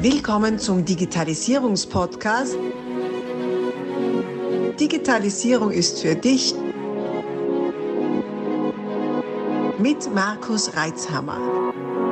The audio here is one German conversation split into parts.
Willkommen zum Digitalisierungspodcast. Digitalisierung ist für dich mit Markus Reitzhammer.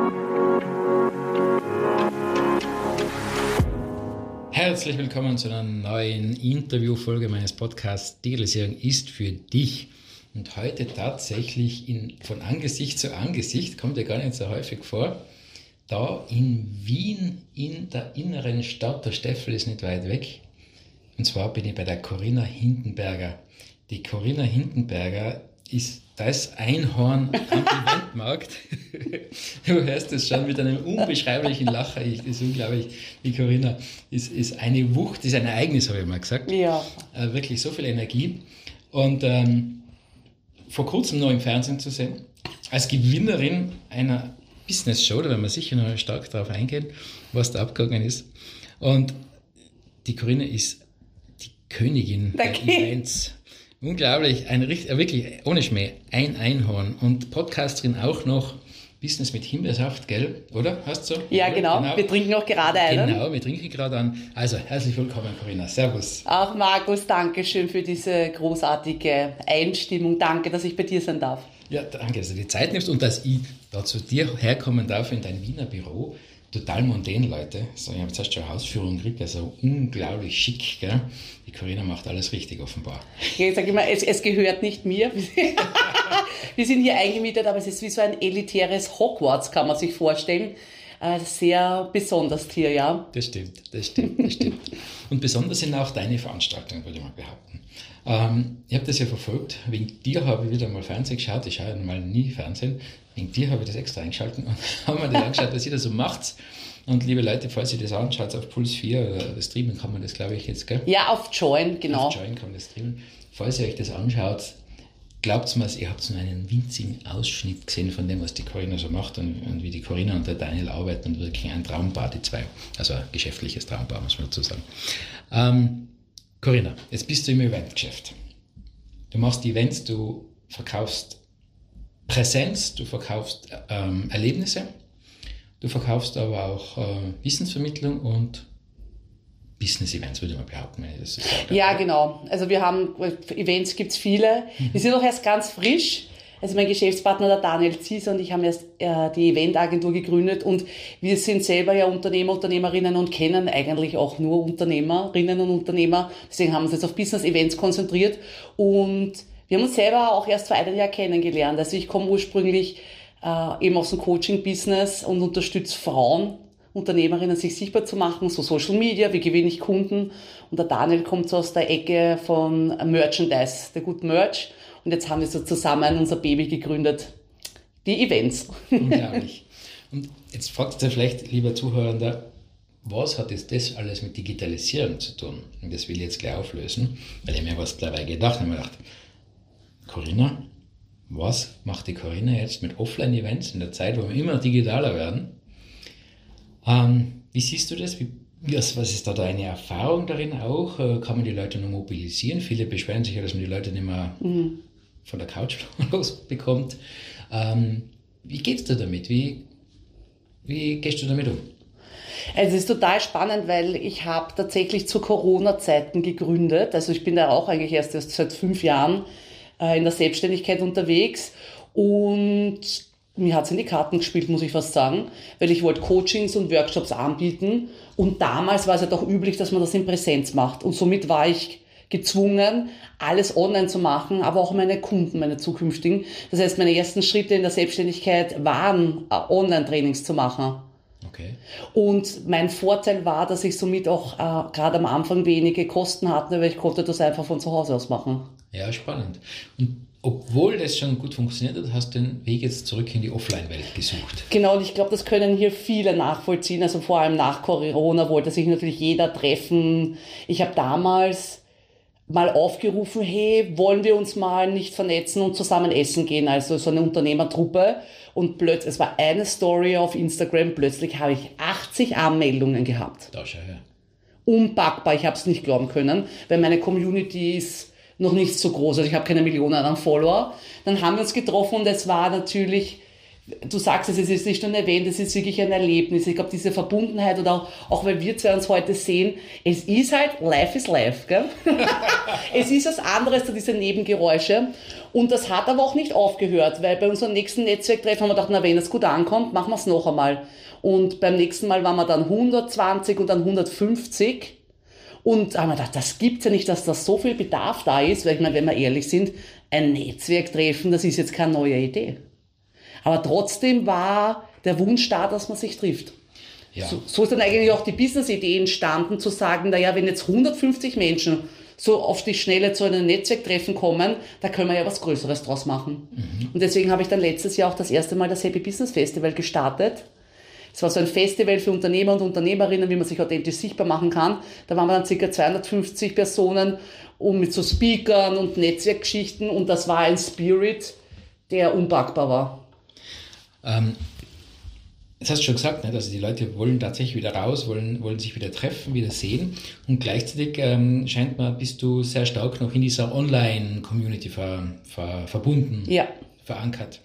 Herzlich willkommen zu einer neuen Interviewfolge meines Podcasts Digitalisierung ist für dich. Und heute tatsächlich von Angesicht zu Angesicht, kommt ja gar nicht so häufig vor, da in Wien, in der inneren Stadt, der Steffel ist nicht weit weg. Und zwar bin ich bei der Corinna Hindenberger. Die Corinna Hindenberger ist das Einhorn am Eventmarkt. Du hörst es schon mit einem unbeschreiblichen Lacher. Das ist unglaublich. Die Corinna ist eine Wucht, ist ein Ereignis, habe ich mal gesagt. Ja. Wirklich so viel Energie. Und vor kurzem noch im Fernsehen zu sehen, als Gewinnerin einer Business-Show, da werden wir sicher noch stark darauf eingehen, was da abgegangen ist. Und die Corinna ist die Königin der Events. Unglaublich, wirklich ohne Schmäh, ein Einhorn und Podcasterin auch noch, Business mit Himbeersaft, gell? Oder? Hast du so? Ja, genau. Wir trinken auch gerade einen. Genau, wir trinken gerade an. Also, herzlich willkommen, Corinna. Servus. Auch Markus, danke schön für diese großartige Einstimmung. Danke, dass ich bei dir sein darf. Ja, danke, dass du die Zeit nimmst und dass ich da zu dir herkommen darf in dein Wiener Büro. Total mondän, Leute. So, ich habe jetzt erst schon eine Hausführung gekriegt, also unglaublich schick. Gell? Die Corinna macht alles richtig, offenbar. Ich sage immer, es gehört nicht mir. Wir sind hier eingemietet, aber es ist wie so ein elitäres Hogwarts, kann man sich vorstellen. Sehr besonders hier, ja. Das stimmt. Und besonders sind auch deine Veranstaltungen, würde ich mal behaupten. Ich habe das ja verfolgt. Wegen dir habe ich wieder mal Fernsehen geschaut. Ich schaue ja normal nie Fernsehen. Wegen dir habe ich das extra eingeschaltet und haben mir das angeschaut, was ihr da so macht. Und liebe Leute, falls ihr das anschaut, auf Puls 4 oder streamen kann man das, glaube ich, jetzt, gell? Ja, auf Join, genau. Auf Join kann man das streamen. Falls ihr euch das anschaut, glaubt mir, ihr habt nur einen winzigen Ausschnitt gesehen von dem, was die Corinna so macht und wie die Corinna und der Daniel arbeiten und wirklich ein Traumpaar, die zwei. Also ein geschäftliches Traumpaar, muss man dazu sagen. Corinna, jetzt bist du im Eventgeschäft. Du machst Events, du verkaufst Präsenz, du verkaufst Erlebnisse, du verkaufst aber auch Wissensvermittlung und Business-Events, würde ich mal behaupten. Wenn ich das so sage. Ja, genau. Also wir haben, Events gibt es viele. Wir sind auch erst ganz frisch. Also mein Geschäftspartner, der Daniel Zieser und ich haben erst die Eventagentur gegründet und wir sind selber ja Unternehmer, Unternehmerinnen und kennen eigentlich auch nur Unternehmerinnen und Unternehmer. Deswegen haben wir uns jetzt auf Business-Events konzentriert und wir haben uns selber auch erst vor einem Jahr kennengelernt. Also ich komme ursprünglich eben aus dem Coaching-Business und unterstütze Frauen, Unternehmerinnen, sich sichtbar zu machen, so Social Media, wie gewinne ich Kunden. Und der Daniel kommt so aus der Ecke von Merchandise, der guten Merch. Und jetzt haben wir so zusammen unser Baby gegründet, die Events. Unglaublich. Und jetzt fragt ihr vielleicht, lieber Zuhörender, was hat jetzt das alles mit Digitalisierung zu tun? Und das will ich jetzt gleich auflösen, weil ich mir was dabei gedacht habe. Ich habe mir gedacht, Corinna, was macht die Corinna jetzt mit Offline-Events in der Zeit, wo wir immer digitaler werden? Wie siehst du das? Was ist da deine Erfahrung darin auch? Kann man die Leute noch mobilisieren? Viele beschweren sich ja, dass man die Leute nicht mehr von der Couch losbekommt. Wie geht's dir damit? Wie gehst du damit um? Also es ist total spannend, weil ich habe tatsächlich zu Corona-Zeiten gegründet. Also ich bin da auch eigentlich erst seit 5 Jahren in der Selbstständigkeit unterwegs und mir hat es in die Karten gespielt, muss ich fast sagen, weil ich wollte Coachings und Workshops anbieten und damals war es ja doch üblich, dass man das in Präsenz macht und somit war ich gezwungen, alles online zu machen, aber auch meine Kunden, meine zukünftigen. Das heißt, meine ersten Schritte in der Selbstständigkeit waren, Online-Trainings zu machen. Okay. Und mein Vorteil war, dass ich somit auch gerade am Anfang wenige Kosten hatte, weil ich konnte das einfach von zu Hause aus machen. Ja, spannend. Und obwohl das schon gut funktioniert hat, hast du den Weg jetzt zurück in die Offline-Welt gesucht. Genau, und ich glaube, das können hier viele nachvollziehen. Also vor allem nach Corona wollte sich natürlich jeder treffen. Ich habe damals mal aufgerufen, hey, wollen wir uns mal nicht vernetzen und zusammen essen gehen? Also so eine Unternehmertruppe. Und plötzlich, es war eine Story auf Instagram, plötzlich habe ich 80 Anmeldungen gehabt. Da schau her. Unpackbar, ich habe es nicht glauben können, weil meine Community ist noch nicht so groß, also ich habe keine Millionen an Follower. Dann haben wir uns getroffen und es war natürlich du sagst es ist nicht nur ein Event, es ist wirklich ein Erlebnis. Ich glaube, diese Verbundenheit oder auch weil wir zwei uns heute sehen, es ist halt, life is life, gell? Es ist was anderes, diese Nebengeräusche. Und das hat aber auch nicht aufgehört, weil bei unserem nächsten Netzwerktreffen haben wir gedacht, na, wenn es gut ankommt, machen wir es noch einmal. Und beim nächsten Mal waren wir dann 120 und dann 150. Und haben wir gedacht, das gibt's ja nicht, dass da so viel Bedarf da ist, weil ich meine, wenn wir ehrlich sind, ein Netzwerktreffen, das ist jetzt keine neue Idee. Aber trotzdem war der Wunsch da, dass man sich trifft. Ja. So ist dann eigentlich auch die Business-Idee entstanden, zu sagen, naja, wenn jetzt 150 Menschen so auf die Schnelle zu einem Netzwerktreffen kommen, da können wir ja was Größeres draus machen. Und deswegen habe ich dann letztes Jahr auch das erste Mal das Happy Business Festival gestartet. Es war so ein Festival für Unternehmer und Unternehmerinnen, wie man sich authentisch sichtbar machen kann. Da waren wir dann ca. 250 Personen und mit so Speakern und Netzwerkgeschichten und das war ein Spirit, der unpackbar war. Das hast du schon gesagt, ne? Also die Leute wollen tatsächlich wieder raus, wollen sich wieder treffen, wieder sehen und gleichzeitig scheint mir, bist du sehr stark noch in dieser Online-Community verbunden, verankert.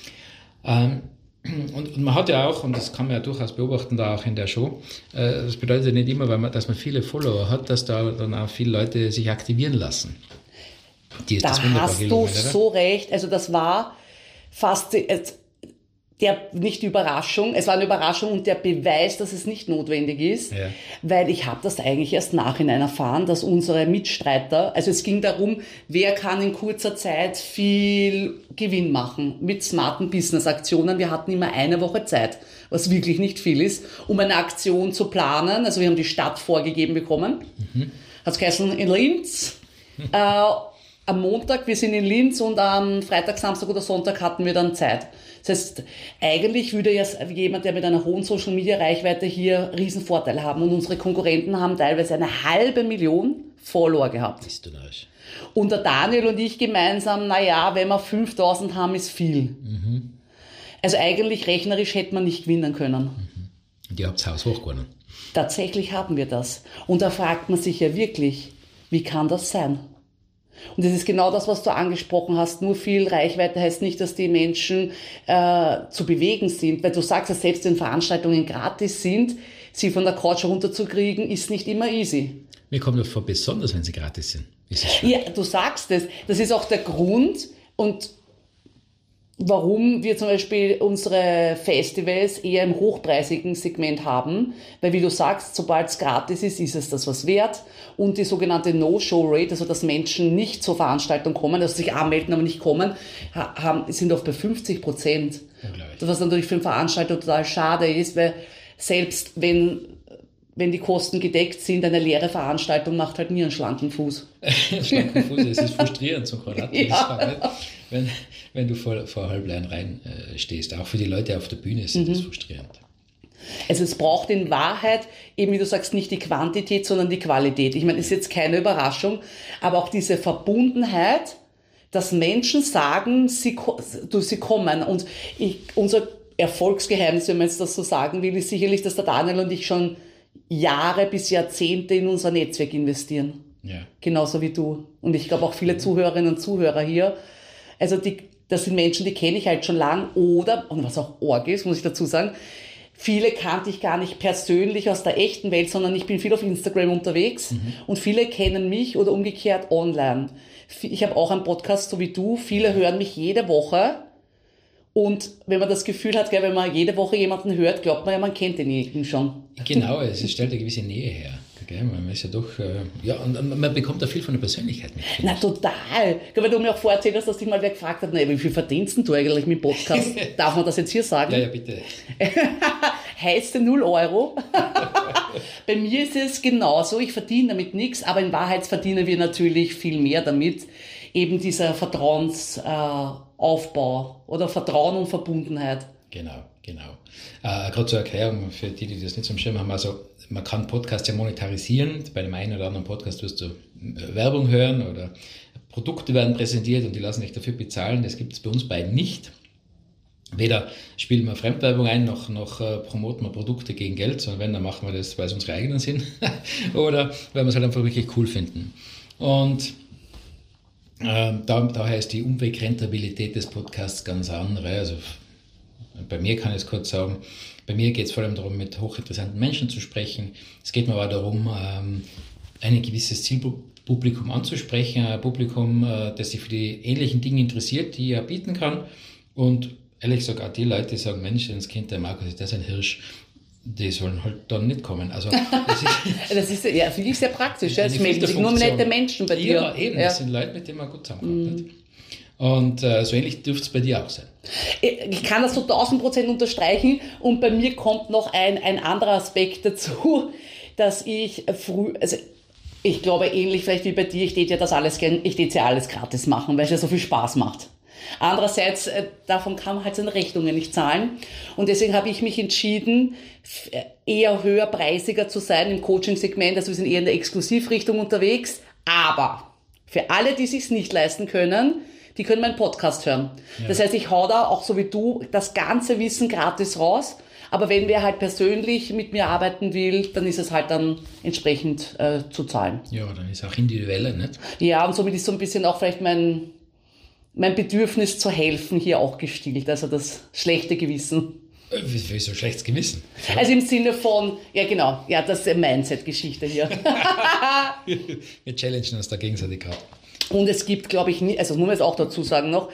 Und man hat ja auch, und das kann man ja durchaus beobachten, da auch in der Show, das bedeutet ja nicht immer, dass man viele Follower hat, dass da dann auch viele Leute sich aktivieren lassen. Da hast du so recht, also das war fast nicht die Überraschung, es war eine Überraschung und der Beweis, dass es nicht notwendig ist, weil ich habe das eigentlich erst nachhinein erfahren, dass unsere Mitstreiter, also es ging darum, wer kann in kurzer Zeit viel Gewinn machen mit smarten Business-Aktionen. Wir hatten immer eine Woche Zeit, was wirklich nicht viel ist, um eine Aktion zu planen. Also wir haben die Stadt vorgegeben bekommen. Hat es geheißen in Linz. Am Montag, wir sind in Linz und am Freitag, Samstag oder Sonntag hatten wir dann Zeit. Das heißt, eigentlich würde ja jemand, der mit einer hohen Social-Media-Reichweite hier riesen Vorteil haben. Und unsere Konkurrenten haben teilweise 500.000 Follower gehabt. Bist du narrisch. Und der Daniel und ich gemeinsam, naja, wenn wir 5.000 haben, ist viel. Also eigentlich rechnerisch hätte man nicht gewinnen können. Und ihr habt das Haus hochgewonnen. Tatsächlich haben wir das. Und da fragt man sich ja wirklich, wie kann das sein? Und das ist genau das, was du angesprochen hast. Nur viel Reichweite heißt nicht, dass die Menschen zu bewegen sind. Weil du sagst, dass selbst wenn Veranstaltungen gratis sind, sie von der Couch runterzukriegen, ist nicht immer easy. Mir kommt das vor, besonders wenn sie gratis sind. Ist es schön. Ja, du sagst es. Das ist auch der Grund und warum wir zum Beispiel unsere Festivals eher im hochpreisigen Segment haben, weil wie du sagst, sobald es gratis ist, ist es das was wert und die sogenannte No-Show-Rate, also dass Menschen nicht zur Veranstaltung kommen, also sich anmelden, aber nicht kommen, sind oft bei 50%. Was natürlich für einen Veranstalter total schade ist, weil selbst wenn die Kosten gedeckt sind, eine leere Veranstaltung macht halt nie einen schlanken Fuß. Schlanken Fuß, es ist frustrierend zum Quadrat. Wenn du vor halbleeren rein stehst. Auch für die Leute auf der Bühne ist das frustrierend. Also es braucht in Wahrheit, eben wie du sagst, nicht die Quantität, sondern die Qualität. Ich meine, ist jetzt keine Überraschung, aber auch diese Verbundenheit, dass Menschen sagen, sie kommen. Und unser Erfolgsgeheimnis, wenn man jetzt das so sagen will, ist sicherlich, dass der Daniel und ich schon Jahre bis Jahrzehnte in unser Netzwerk investieren. Ja. Genauso wie du. Und ich glaube auch viele Zuhörerinnen und Zuhörer hier. Also das sind Menschen, die kenne ich halt schon lang. Oder, und was auch arg ist, muss ich dazu sagen, viele kannte ich gar nicht persönlich aus der echten Welt, sondern ich bin viel auf Instagram unterwegs. Und viele kennen mich oder umgekehrt online. Ich habe auch einen Podcast, so wie du. Viele hören mich jede Woche. Und wenn man das Gefühl hat, wenn man jede Woche jemanden hört, glaubt man ja, man kennt denjenigen schon. Genau, es stellt eine gewisse Nähe her. Man ist ja doch, und man bekommt da viel von der Persönlichkeit mit. Na, total. Weil du mir auch vorher erzählt hast, dass dich mal wer gefragt hat, wie viel verdienst du eigentlich mit dem Podcast? Darf man das jetzt hier sagen? Ja, bitte. Heißt 0 Euro. Bei mir ist es genauso, ich verdiene damit nichts, aber in Wahrheit verdienen wir natürlich viel mehr damit. Eben dieser Vertrauensaufbau oder Vertrauen und Verbundenheit. Genau. Gerade zur Erklärung für die das nicht zum Schirm haben, also man kann Podcasts ja monetarisieren. Bei dem einen oder anderen Podcast wirst du Werbung hören oder Produkte werden präsentiert und die lassen dich dafür bezahlen. Das gibt es bei uns beiden nicht. Weder spielen wir Fremdwerbung ein, noch promoten wir Produkte gegen Geld, sondern wenn, dann machen wir das, weil es unsere eigenen sind oder weil wir es halt einfach wirklich cool finden. Und daher ist die Umwegrentabilität des Podcasts ganz andere. Also Bei mir kann ich es kurz sagen, bei mir geht es vor allem darum, mit hochinteressanten Menschen zu sprechen. Es geht mir aber darum, ein gewisses Zielpublikum anzusprechen, ein Publikum, das sich für die ähnlichen Dinge interessiert, die ich bieten kann. Und ehrlich gesagt, auch die Leute, die sagen, Mensch, das Kind der Markus, ist das ein Hirsch, die sollen halt dann nicht kommen. Also, das ist ja, finde ich sehr praktisch. Es melden sich nur nette Menschen bei dir. Ja, eben, das sind Leute, mit denen man gut zusammenkommt. Und so ähnlich dürfte es bei dir auch sein. Ich kann das so 1000% unterstreichen und bei mir kommt noch ein anderer Aspekt dazu, dass ich ich glaube ähnlich vielleicht wie bei dir, ich tät ja alles gratis machen, weil es ja so viel Spaß macht. Andererseits, davon kann man halt seine Rechnungen nicht zahlen und deswegen habe ich mich entschieden, eher höherpreisiger zu sein im Coaching-Segment, also wir sind eher in der Exklusivrichtung unterwegs, aber für alle, die es sich nicht leisten können, die können meinen Podcast hören. Ja. Das heißt, ich hau da, auch so wie du, das ganze Wissen gratis raus. Aber wenn wer halt persönlich mit mir arbeiten will, dann ist es halt dann entsprechend zu zahlen. Ja, dann ist auch individueller, nicht? Ja, und somit ist so ein bisschen auch vielleicht mein Bedürfnis zu helfen hier auch gestillt. Also das schlechte Gewissen. Wieso schlechtes Gewissen? Also im Sinne von, ja genau, ja, das ist eine Mindset-Geschichte hier. Wir challengen uns da gegenseitig gerade. Und es gibt, glaube ich, nie, also das muss man jetzt auch dazu sagen noch,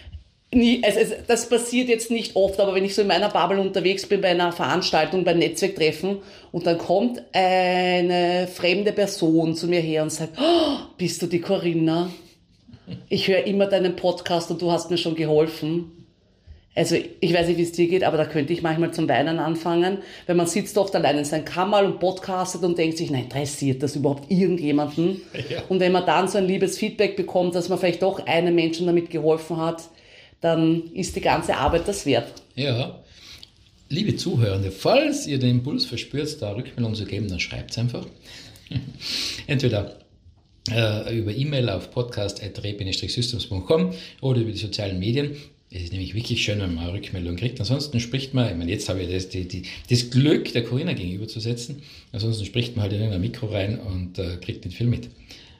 das passiert jetzt nicht oft, aber wenn ich so in meiner Bubble unterwegs bin, bei einer Veranstaltung, bei einem Netzwerktreffen und dann kommt eine fremde Person zu mir her und sagt, oh, bist du die Corinna? Ich höre immer deinen Podcast und du hast mir schon geholfen. Also ich weiß nicht, wie es dir geht, aber da könnte ich manchmal zum Weinen anfangen, weil man sitzt oft allein in seinem Kammerl und podcastet und denkt sich, nein, interessiert das überhaupt irgendjemanden? Ja. Und wenn man dann so ein liebes Feedback bekommt, dass man vielleicht doch einem Menschen damit geholfen hat, dann ist die ganze Arbeit das wert. Ja, liebe Zuhörende, falls ihr den Impuls verspürt, da Rückmeldung zu geben, dann schreibt es einfach. Entweder über E-Mail auf podcast@re-systems.com oder über die sozialen Medien. Es ist nämlich wirklich schön, wenn man eine Rückmeldung kriegt. Ansonsten spricht man, ich meine, jetzt habe ich das Glück, der Corinna gegenüberzusetzen. Ansonsten spricht man halt in ein Mikro rein und kriegt nicht viel mit.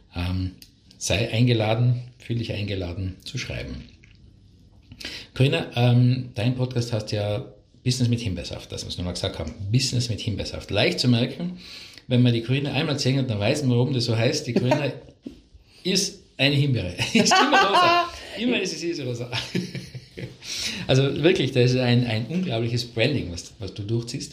Sei eingeladen, fühl dich eingeladen zu schreiben. Corinna, dein Podcast heißt ja Business mit Himbeersaft, dass wir es nochmal gesagt haben. Business mit Himbeersaft. Leicht zu merken, wenn man die Corinna einmal gesehen hat, dann weiß man, warum das so heißt. Die Corinna ist eine Himbeere. Ist immer rosa. Immer ist sie rosa. Also wirklich, das ist ein unglaubliches Branding, was du durchziehst.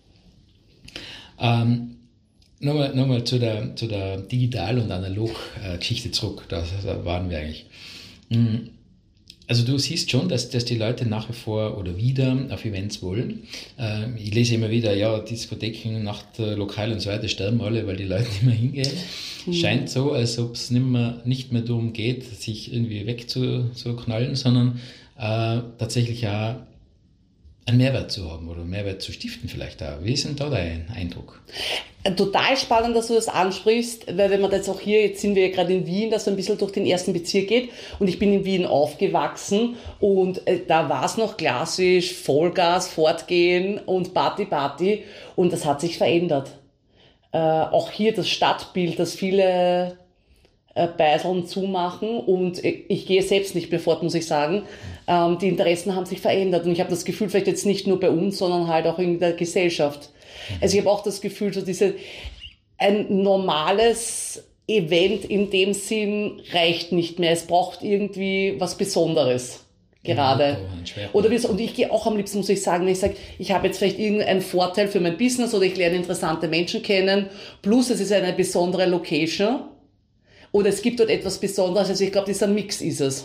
Nochmal zu der Digital- und Analog-Geschichte zurück. Da waren wir eigentlich. Also du siehst schon, dass die Leute nach wie vor oder wieder auf Events wollen. Ich lese immer wieder, ja, Diskotheken, Nachtlokale und so weiter sterben alle, weil die Leute nicht mehr hingehen. Scheint so, als ob es nicht mehr darum geht, sich irgendwie wegzuknallen, sondern tatsächlich auch einen Mehrwert zu haben oder einen Mehrwert zu stiften vielleicht auch. Wie ist denn da dein Eindruck? Total spannend, dass du das ansprichst, weil wenn man jetzt auch hier, jetzt sind wir ja gerade in Wien, dass so ein bisschen durch den ersten Bezirk geht und ich bin in Wien aufgewachsen und da war es noch klassisch Vollgas, Fortgehen und Party und das hat sich verändert. Auch hier das Stadtbild, dass viele Beiseln zumachen und ich gehe selbst nicht mehr fort, muss ich sagen. Die Interessen haben sich verändert und ich habe das Gefühl, vielleicht jetzt nicht nur bei uns, sondern halt auch in der Gesellschaft. Also ich habe auch das Gefühl, so ein normales Event in dem Sinn reicht nicht mehr. Es braucht irgendwie was Besonderes gerade. Und ich gehe auch am liebsten, muss ich sagen, wenn ich sage, ich habe jetzt vielleicht irgendeinen Vorteil für mein Business oder ich lerne interessante Menschen kennen, plus es ist eine besondere Location oder es gibt dort etwas Besonderes. Also ich glaube, dieser Mix ist es.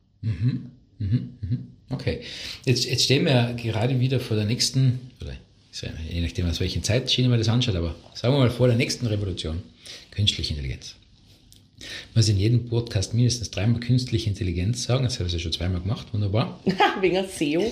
Okay. Jetzt stehen wir gerade wieder vor der nächsten, oder je nachdem, aus welchen Zeitschiene man das anschaut, aber sagen wir mal vor der nächsten Revolution, künstliche Intelligenz. Ich muss in jedem Podcast mindestens 3-mal künstliche Intelligenz sagen, das habe ich ja schon 2-mal gemacht, wunderbar. Wegen SEO.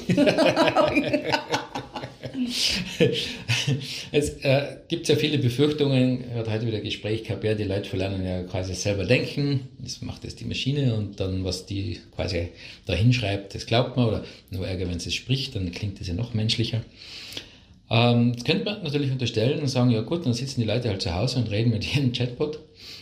Es gibt ja viele Befürchtungen, ich hatte heute wieder ein Gespräch gehabt, ja, die Leute verlernen ja quasi selber denken, das macht jetzt die Maschine und dann, was die quasi da hinschreibt, das glaubt man, oder nur Ärger, wenn sie es spricht, dann klingt das ja noch menschlicher. Das könnte man natürlich unterstellen und sagen, ja gut, dann sitzen die Leute halt zu Hause und reden mit ihrem Chatbot.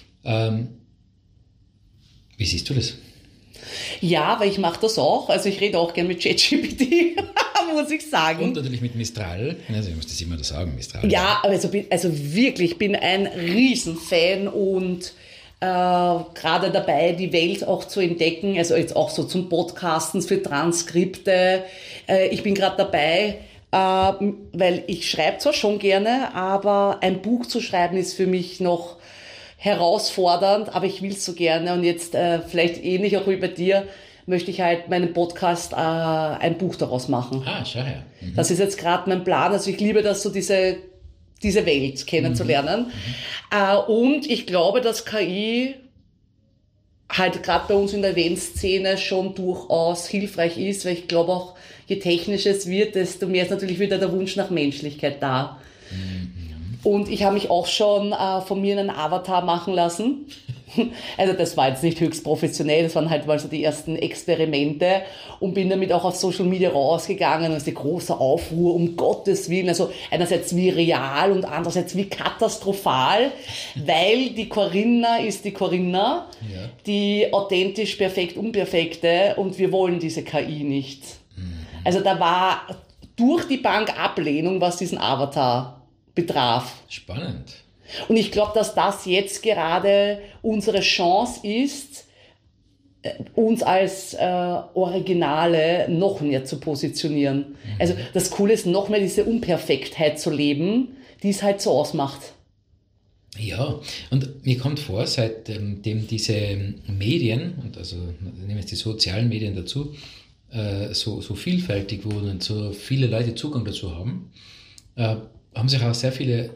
Wie siehst du das? Ja, weil ich mache das auch. Also ich rede auch gerne mit ChatGPT, muss ich sagen. Und natürlich mit Mistral. Also ich muss das immer da sagen, Mistral. Ja, also wirklich, ich bin ein Riesenfan und gerade dabei, die Welt auch zu entdecken, also jetzt auch so zum Podcasten, für Transkripte. Ich bin gerade dabei, weil ich schreibe zwar schon gerne, aber ein Buch zu schreiben ist für mich noch herausfordernd, aber ich will es so gerne und jetzt vielleicht ähnlich auch wie bei dir, möchte ich halt meinen Podcast ein Buch daraus machen. Ah, schau her. Mhm. Das ist jetzt gerade mein Plan, also ich liebe das so, diese Welt kennenzulernen. Und ich glaube, dass KI halt gerade bei uns in der Eventszene schon durchaus hilfreich ist, weil ich glaube auch, je technischer es wird, desto mehr ist natürlich wieder der Wunsch nach Menschlichkeit da. Und ich habe mich auch schon von mir einen Avatar machen lassen. Also das war jetzt nicht höchst professionell, das waren halt mal so die ersten Experimente und bin damit auch auf Social Media rausgegangen und es ist die große Aufruhr, um Gottes Willen, also einerseits wie real und andererseits wie katastrophal, weil die Corinna ist die Corinna, ja, die authentisch perfekt unperfekte und wir wollen diese KI nicht. Also da war durch die Bank Ablehnung, was diesen Avatar betraf. Spannend. Und ich glaube, dass das jetzt gerade unsere Chance ist, uns als Originale noch mehr zu positionieren. Also das Coole ist, noch mehr diese Unperfektheit zu leben, die es halt so ausmacht. Ja, und mir kommt vor, seitdem diese Medien, und also nehmen jetzt die sozialen Medien dazu, so vielfältig wurden und so viele Leute Zugang dazu haben, haben sich auch sehr viele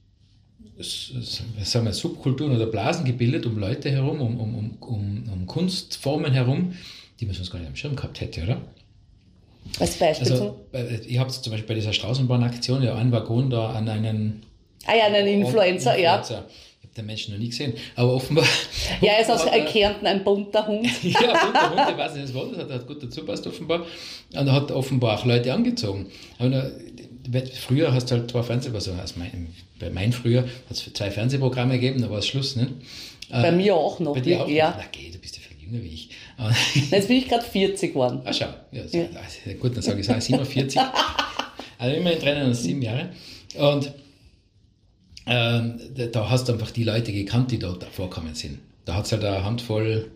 sagen wir, Subkulturen oder Blasen gebildet um Leute herum, um Kunstformen herum, die man sonst gar nicht am Schirm gehabt hätte, oder? Als Beispiel? Also, ich habe zum Beispiel bei dieser Straßenbahnaktion ja einen Waggon da an einen... einen Influencer, ja. Ich habe den Menschen noch nie gesehen, aber offenbar... Ja, er ist aus Kärnten ein bunter Hund. Ja, ein bunter Hund, ich weiß nicht, was das hat gut dazu passt offenbar. Und er hat offenbar auch Leute angezogen. Aber früher hast du halt zwei bei meinem früher hat es 2 Fernsehprogramme gegeben, da war es Schluss, ne? Bei mir auch noch. Bei dir auch? Ja. Na geh, du bist ja viel jünger wie ich. Jetzt bin ich gerade 40 geworden. Ah, schau. Ja, so, ja. Gut, dann sage ich 47. Also immerhin trennen uns 7 Jahre. Und da hast du einfach die Leute gekannt, die dort vorkommen sind. Da hat es halt eine Handvoll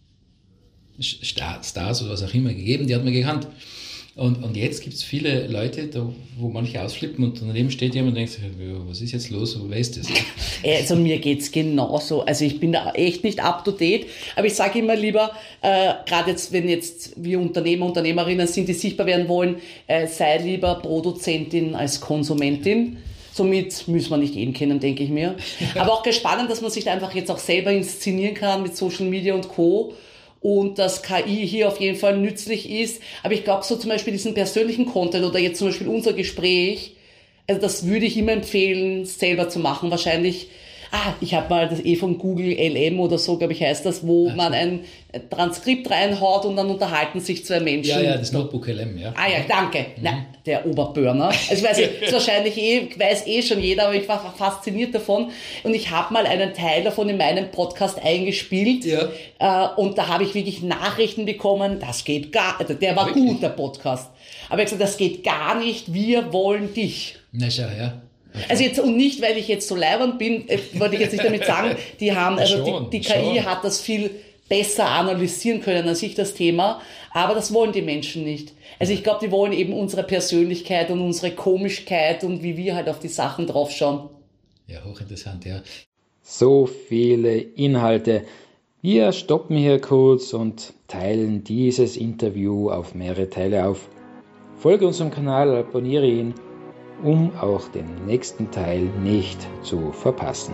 Stars oder was auch immer gegeben, die hat man gekannt. Und jetzt gibt es viele Leute, wo manche ausflippen und daneben steht jemand und denkt sich, was ist jetzt los, wer ist das? Also mir geht es genauso. Also ich bin da echt nicht up to date, aber ich sage immer lieber, gerade jetzt, wenn jetzt wir Unternehmer, Unternehmerinnen sind, die sichtbar werden wollen, sei lieber Produzentin als Konsumentin. Somit müssen wir nicht jeden kennen, denke ich mir. Aber auch spannend, dass man sich da einfach jetzt auch selber inszenieren kann mit Social Media und Co., und dass KI hier auf jeden Fall nützlich ist. Aber ich glaube, so zum Beispiel diesen persönlichen Content oder jetzt zum Beispiel unser Gespräch, also das würde ich immer empfehlen, selber zu machen. Wahrscheinlich, ich habe mal das von Google LM oder so, glaube ich, heißt das, wo man ein Transkript reinhaut und dann unterhalten sich 2 Menschen. Ja, das Notebook LM, ja. Ah ja, danke. Na, der Oberburner. Also ich weiß, ist wahrscheinlich weiß schon jeder, aber ich war fasziniert davon. Und ich habe mal einen Teil davon in meinem Podcast eingespielt. Ja. Und da habe ich wirklich Nachrichten bekommen, das geht der war wirklich gut, der Podcast. Aber ich habe gesagt, das geht gar nicht, wir wollen dich. Na schau, ja. Okay. Also jetzt, und nicht, weil ich jetzt so leibend bin, wollte ich jetzt nicht damit sagen, die haben, also die KI hat das viel besser analysieren können als ich das Thema, aber das wollen die Menschen nicht. Also ich glaube, die wollen eben unsere Persönlichkeit und unsere Komischkeit und wie wir halt auf die Sachen draufschauen. Ja, hochinteressant, ja. So viele Inhalte. Wir stoppen hier kurz und teilen dieses Interview auf mehrere Teile auf. Folge unserem Kanal, abonniere ihn, um auch den nächsten Teil nicht zu verpassen.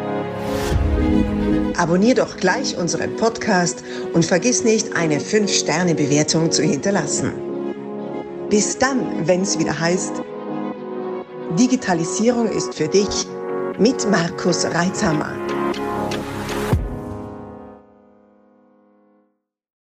Abonnier doch gleich unseren Podcast und vergiss nicht, eine 5-Sterne-Bewertung zu hinterlassen. Bis dann, wenn's wieder heißt, Digitalisierung ist für dich mit Markus Reitzhammer.